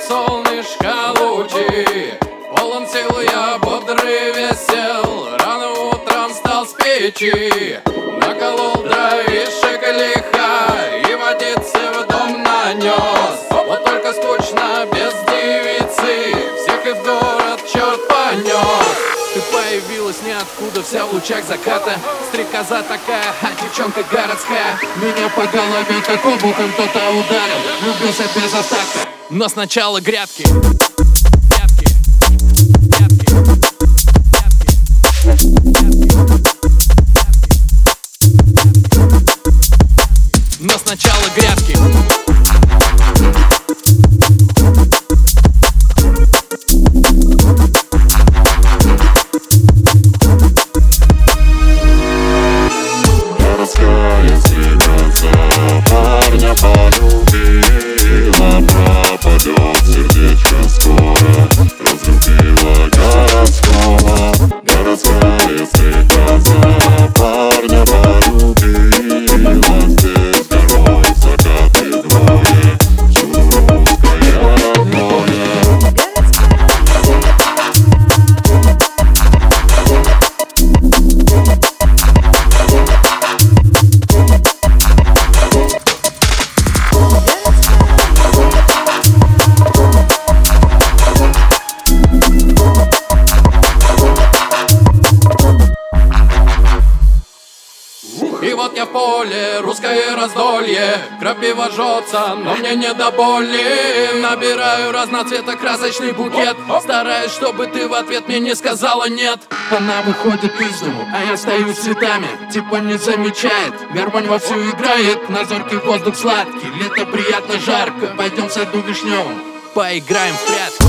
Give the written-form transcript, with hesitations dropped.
солнышко лучи. Полон сил, я бодрый, весел. Рано утром встал с печи, наколол дровишек лиха и водицы в дом нанес. Вот только скучно без девицы, всех и в город черт понес. Ты появилась ниоткуда, вся в лучах заката. Стрекоза такая, а девчонка городская. Меня по голове как обухом кто-то ударил. Влюбился без остатка. Но сначала грядки. Но сначала грядки. Городская стрекоза парня полюбила, пропадет сердечко скоро, разлюбила городского. Городская стрекоза парня полюбила, здесь горой закаты двое, чудо русское родное. И вот я в поле, русское раздолье. Крапива жжется, но мне не до боли. Набираю разноцветно-красочный букет, стараюсь, чтобы ты в ответ мне не сказала нет. Она выходит из дому, а я стою с цветами. Типа не замечает, гармонь вовсю играет. На зоркий воздух сладкий, лето приятно жарко. Пойдем в саду вишневым, поиграем в прятки.